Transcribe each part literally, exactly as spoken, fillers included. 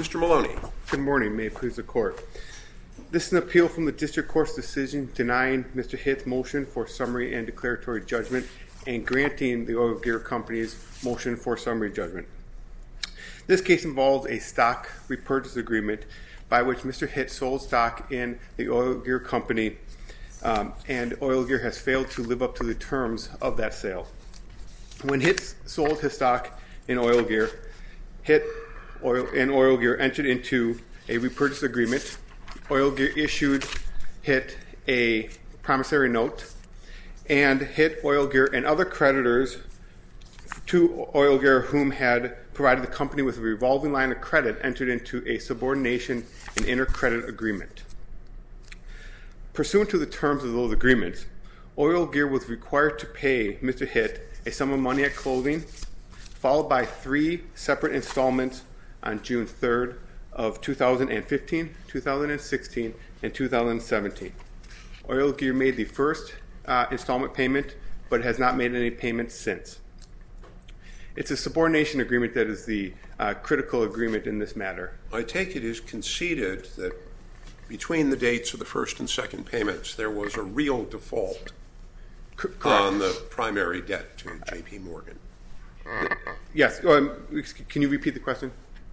Mister Maloney. Good morning. May it please the Court. This is an appeal from the District Court's decision denying Mister Hitt's motion for summary and declaratory judgment and granting the Oil Gear Company's motion for summary judgment. This case involves a stock repurchase agreement by which Mister Hitt sold stock in the Oil Gear Company, um, and Oil Gear has failed to live up to the terms of that sale. When Hitt sold his stock in Oil Gear, Hitt Oil and Oil Gear entered into a repurchase agreement. Oil Gear issued Hitt a promissory note, and Hitt, Oil Gear, and other creditors to Oil Gear whom had provided the company with a revolving line of credit entered into a subordination and intercredit agreement. Pursuant to the terms of those agreements, Oil Gear was required to pay Mister Hitt a sum of money at closing, followed by three separate installments on June third of two thousand fifteen, two thousand sixteen, and two thousand seventeen. Oil Gear made the first uh, installment payment, but has not made any payments since. It's a subordination agreement that is the uh, critical agreement in this matter. I take it is conceded that between the dates of the first and second payments, there was a real default C- on the primary debt to J P Morgan. Yes. Um, can you repeat the question?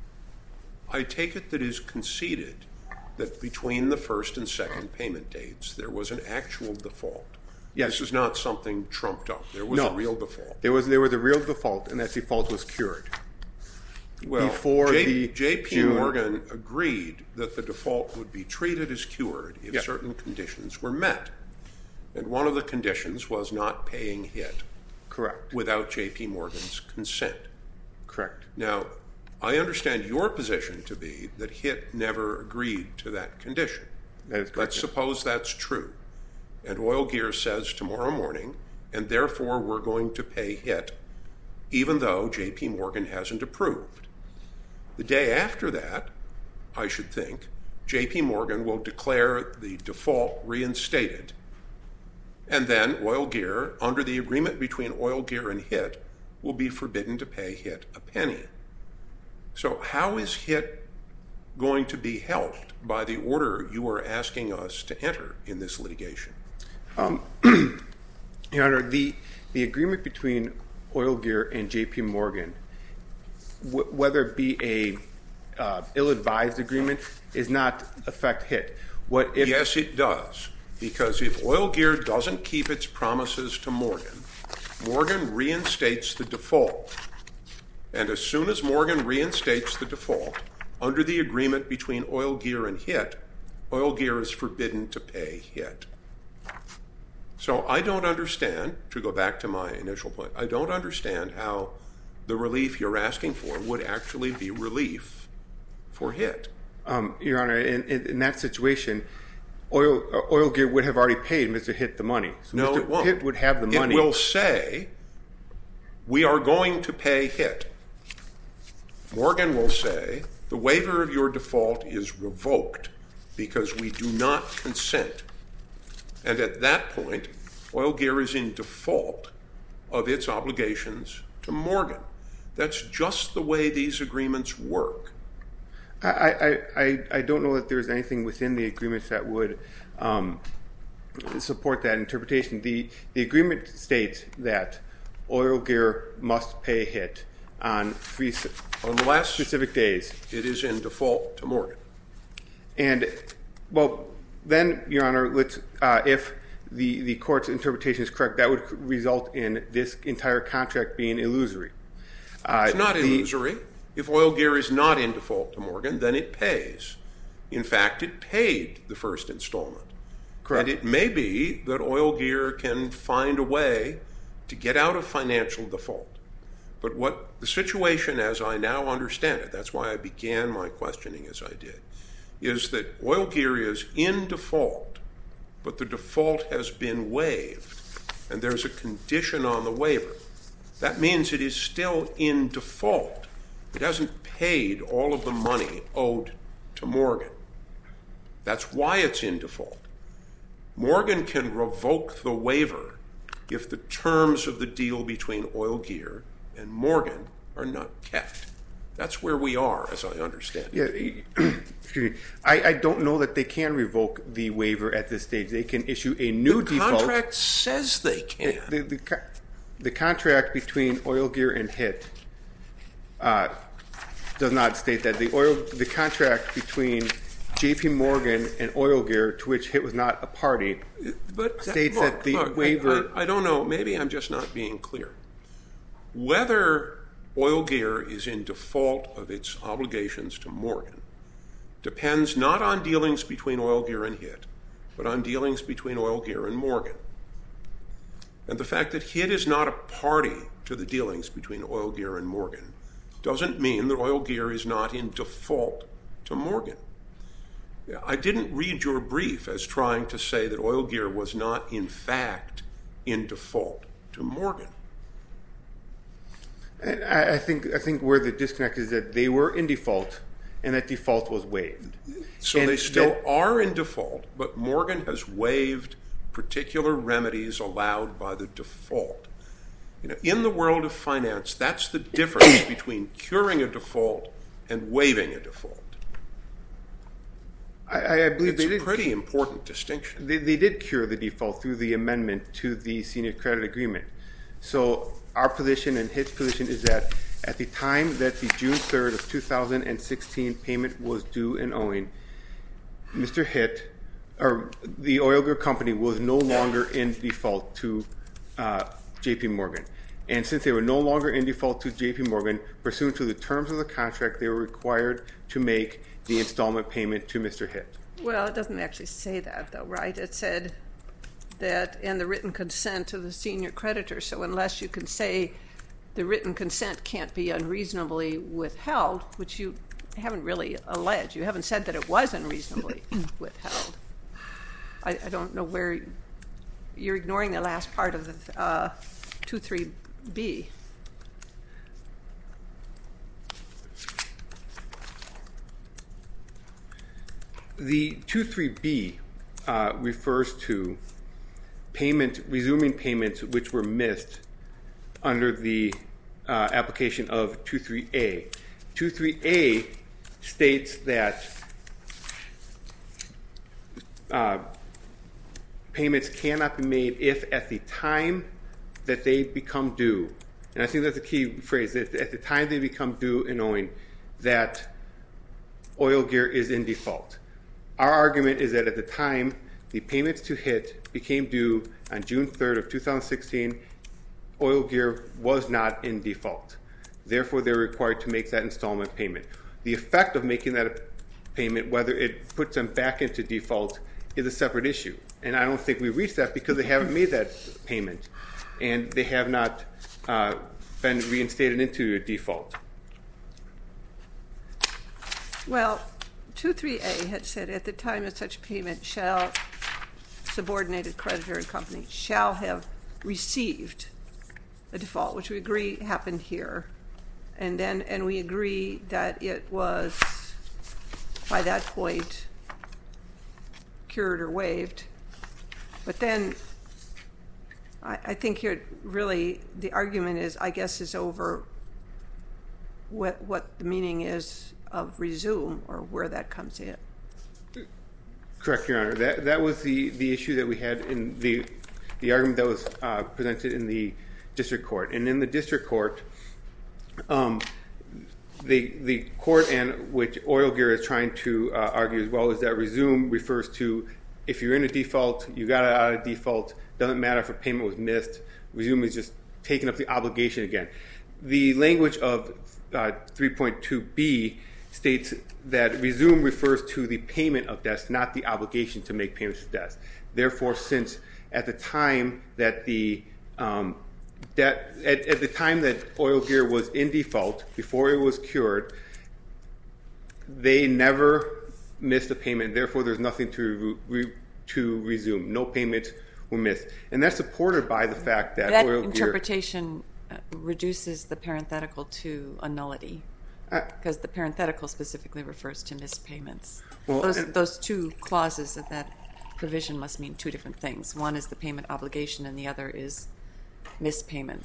I take it that it is conceded that between the first and second payment dates, there was an actual default. Yes. This is not something trumped up. There was no. a real default. There was there was a real default, and that default was cured. Well, Before J- the J P June... Morgan agreed that the default would be treated as cured if yep. certain conditions were met. And one of the conditions was not paying Hitt. Correct. Without J P Morgan's consent. Correct. Now, I understand your position to be that Hitt never agreed to that condition. That is correct. Let's suppose that's true. And Oil Gear says tomorrow morning, and therefore we're going to pay Hitt, even though J P Morgan hasn't approved. The day after that, I should think, J P Morgan will declare the default reinstated, and then Oil Gear, under the agreement between Oil Gear and Hitt, will be forbidden to pay Hitt a penny. So how is Hitt going to be helped by the order you are asking us to enter in this litigation? Um, Your Honor, the, the agreement between Oil Gear and J P Morgan, w- whether it be a uh, ill-advised agreement, is not affect Hitt. What if yes, it does. Because if Oil Gear doesn't keep its promises to Morgan, Morgan reinstates the default. And as soon as Morgan reinstates the default, under the agreement between Oil Gear and Hitt, Oil Gear is forbidden to pay Hitt. So I don't understand, to go back to my initial point, I don't understand how the relief you're asking for would actually be relief for Hitt. Um, Your Honor, in, in, in that situation, Oil, uh, Oil Gear would have already paid Mister Hitt the money. So No, Mister it won't. Hitt would have the money. It will say, we are going to pay Hitt. Morgan will say, the waiver of your default is revoked because we do not consent. And at that point, Oil Gear is in default of its obligations to Morgan. That's just the way these agreements work. I, I, I, I don't know that there's anything within the agreements that would um, support that interpretation. The, the agreement states that Oil Gear must pay Hitt on three on the last specific days. It is in default to Morgan. And, well, then, Your Honor, let's, uh, if the, the court's interpretation is correct, that would result in this entire contract being illusory. Uh, it's not the, illusory. If Oil Gear is not in default to Morgan, then it pays. In fact, it paid the first installment. Correct. And it may be that Oil Gear can find a way to get out of financial default. But what the situation, as I now understand it, that's why I began my questioning as I did, is that Oil Gear is in default, but the default has been waived, and there's a condition on the waiver. That means it is still in default. It hasn't paid all of the money owed to Morgan. That's why it's in default. Morgan can revoke the waiver if the terms of the deal between Oil Gear and Morgan are not kept. That's where we are, as I understand it. Yeah, excuse me. I, I don't know that they can revoke the waiver at this stage. They can issue a new the default. The contract says they can. The, the, the, the contract between Oil Gear and H I T uh, does not state that. The oil, the contract between J P Morgan and Oil Gear, to which H I T was not a party, but states look, that the look, waiver... I, I, I don't know. Maybe I'm just not being clear. Whether Oil Gear is in default of its obligations to Morgan depends not on dealings between Oil Gear and H I T, but on dealings between Oil Gear and Morgan. And the fact that H I T is not a party to the dealings between Oil Gear and Morgan doesn't mean that Oil Gear is not in default to Morgan. I didn't read your brief as trying to say that Oil Gear was not, in fact, in default to Morgan. And I, I think I think where the disconnect is that they were in default, and that default was waived. So and they still that, are in default, but Morgan has waived particular remedies allowed by the default. You know, in the world of finance, that's the difference between curing a default and waiving a default. I, I believe it's they a did, pretty important distinction. They, they did cure the default through the amendment to the senior credit agreement. So our position and H I T's position is that at the time that the June third of two thousand sixteen payment was due and owing, Mister H I T, or the Oil Gear Company, was no longer in default to uh, J P Morgan. And since they were no longer in default to J P Morgan, pursuant to the terms of the contract, they were required to make the installment payment to Mister H I T. Well, it doesn't actually say that, though, right? It said that in the written consent of the senior creditor. So unless you can say the written consent can't be unreasonably withheld, which you haven't really alleged. You haven't said that it was unreasonably withheld. I, I don't know where you're ignoring the last part of the uh, two three B. The two three B uh, refers to payment, resuming payments which were missed under the uh, application of two three A. two three A states that uh, payments cannot be made if at the time that they become due, and I think that's a key phrase, that at the time they become due and owing, that Oil Gear is in default. Our argument is that at the time the payments to H I T became due on June third of two thousand sixteen, Oil Gear was not in default. Therefore, they're required to make that installment payment. The effect of making that payment, whether it puts them back into default, is a separate issue. And I don't think we reached that because they haven't made that payment, and they have not uh, been reinstated into a default. Well, two three A had said at the time of such payment shall subordinated creditor and company shall have received a default, which we agree happened here. And then and we agree that it was by that point cured or waived. But then I, I think here really the argument is, I guess, is over what what the meaning is of resume or where that comes in. Correct, Your Honor. That that was the, the issue that we had in the the argument that was uh, presented in the district court. And in the district court, um, the the court, and which Oil Gear is trying to uh, argue as well, is that resume refers to if you're in a default, you got out of default, doesn't matter if a payment was missed, resume is just taking up the obligation again. The language of uh, three point two B states that resume refers to the payment of debts, not the obligation to make payments of debts. Therefore, since at the time that the um, debt, at, at the time that Oil Gear was in default, before it was cured, they never missed a payment. Therefore, there's nothing to re, to resume. No payments were missed, and that's supported by the fact that, that Oil Gear interpretation uh, reduces the parenthetical to a nullity. Because the parenthetical specifically refers to missed payments. Well, those, those two clauses of that provision must mean two different things. One is the payment obligation, and the other is missed payments.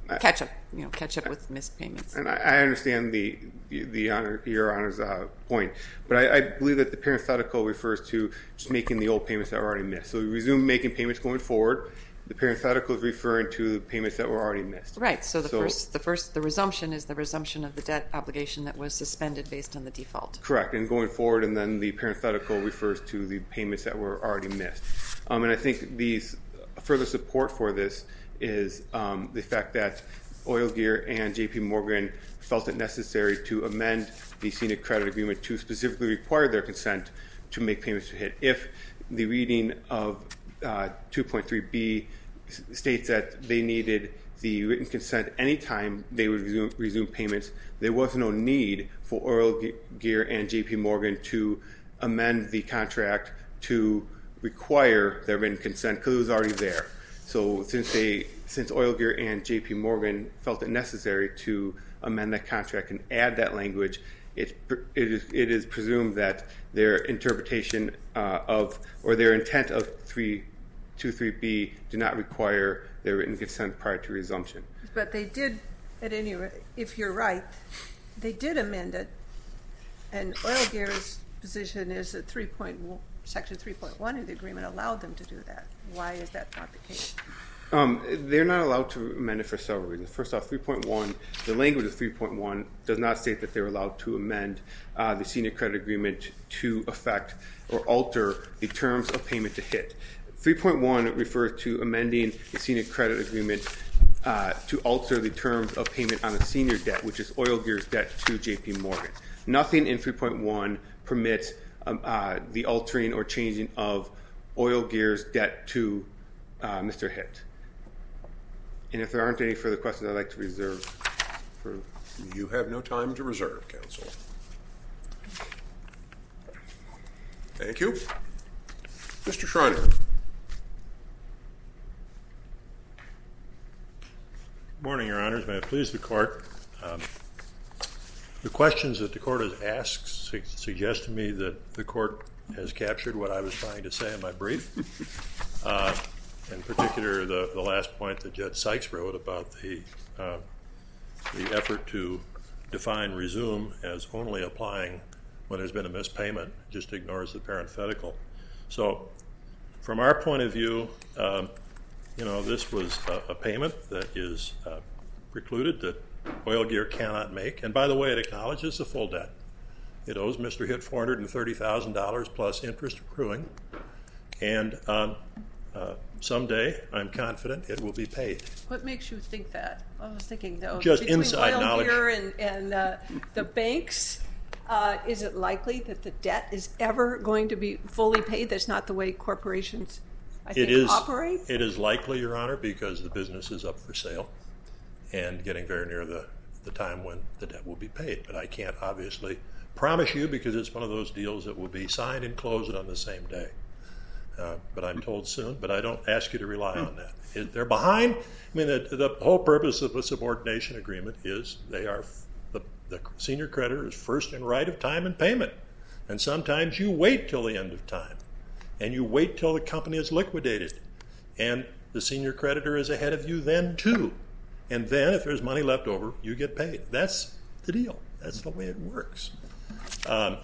catch up, you know, catch up with missed payments. And I, I understand the the honor, your honor's uh, point, but I, I believe that the parenthetical refers to just making the old payments that were already missed. So we resume making payments going forward. The parenthetical is referring to the payments that were already missed. Right. So the so, first, the first, the resumption is the resumption of the debt obligation that was suspended based on the default. Correct. And going forward, and then the parenthetical refers to the payments that were already missed. Um, and I think these further support for this is um, the fact that Oil Gear and J P Morgan felt it necessary to amend the senior credit agreement to specifically require their consent to make payments to hit. If the reading of uh, two point three B states that they needed the written consent anytime they would resume, resume payments, there was no need for Oil Gear and J P Morgan to amend the contract to require their written consent because it was already there. So since they, since Oil Gear and J P Morgan felt it necessary to amend that contract and add that language, it, it, is, it is presumed that their interpretation uh, of, or their intent of three twenty-three B do not require their written consent prior to resumption. But they did, at any rate, if you're right, they did amend it, and Oil Gear's position is that three point one, Section three point one of the agreement allowed them to do that. Why is that not the case? Um, they're not allowed to amend it for several reasons. First off, three point one, the language of three point one does not state that they're allowed to amend uh, the senior credit agreement to affect or alter the terms of payment to hit. three point one refers to amending the senior credit agreement uh, to alter the terms of payment on the senior debt, which is Oil Gear's debt to J P Morgan. Nothing in three point one permits um, uh, the altering or changing of Oil Gear's debt to uh, Mister Hitt. And if there aren't any further questions, I'd like to reserve for... You have no time to reserve, counsel. Thank you. Mister Schreiner. Good morning, Your Honors. May it please the Court. Um, the questions that the Court has asked su- suggest to me that the Court has captured what I was trying to say in my brief. Uh, in particular, the, the last point that Judge Sykes wrote about the, uh, the effort to define resume as only applying when there's been a missed payment, just ignores the parenthetical. So from our point of view, um, you know, this was a, a payment that is uh, precluded, that Oil Gear cannot make. And by the way, it acknowledges the full debt. It owes Mister Hitt four hundred thirty thousand dollars plus interest accruing. And um, uh, someday, I'm confident, it will be paid. What makes you think that? I was thinking, though, just between inside Oil knowledge. Gear and, and uh, the banks, uh, is it likely that the debt is ever going to be fully paid? That's not the way corporations, I think, it is, operate? It is likely, Your Honor, because the business is up for sale and getting very near the, the time when the debt will be paid. But I can't obviously promise you, because it's one of those deals that will be signed and closed on the same day. Uh, but I'm told soon, but I don't ask you to rely on that. It, they're behind. I mean, the, the whole purpose of a subordination agreement is they are, the, the senior creditor is first in right of time and payment. And sometimes you wait till the end of time. And you wait till the company is liquidated. And the senior creditor is ahead of you then, too. And then, if there's money left over, you get paid. That's the deal. That's the way it works. Um,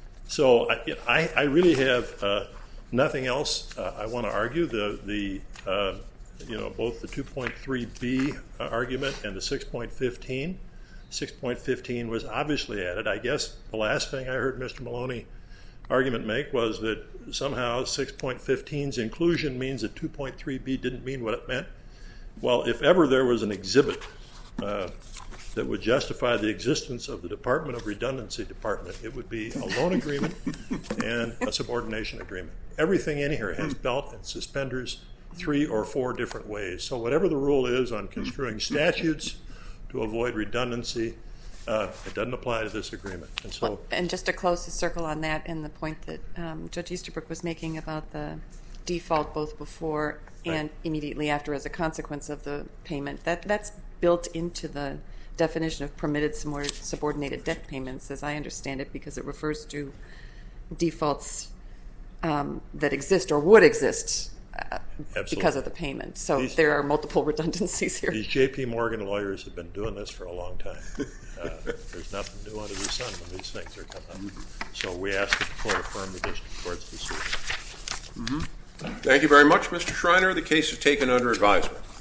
so I, I, I really have uh, nothing else uh, I want to argue. The, the uh, you know, both the two point three B argument and the six point fifteen. six point fifteen was obviously added. I guess the last thing I heard Mister Maloney argument make was that somehow six point fifteen's inclusion means that two point three B didn't mean what it meant. Well, if ever there was an exhibit uh, that would justify the existence of the Department of Redundancy Department, it would be a loan agreement and a subordination agreement. Everything in here has belt and suspenders three or four different ways. So whatever the rule is on construing statutes to avoid redundancy, uh, it doesn't apply to this agreement. And so, well, and just to close the circle on that, and the point that um, Judge Easterbrook was making about the default both before and right. immediately after as a consequence of the payment, that that's built into the definition of permitted subordinated debt payments, as I understand it, because it refers to defaults um, that exist or would exist uh, Absolutely. because of the payment. So These- there are multiple redundancies here. These J P Morgan lawyers have been doing this for a long time. Uh, there's nothing new under the sun when these things are coming up. So we ask that the court affirm the district court's decision. Thank you very much, Mister Schreiner. The case is taken under advisement.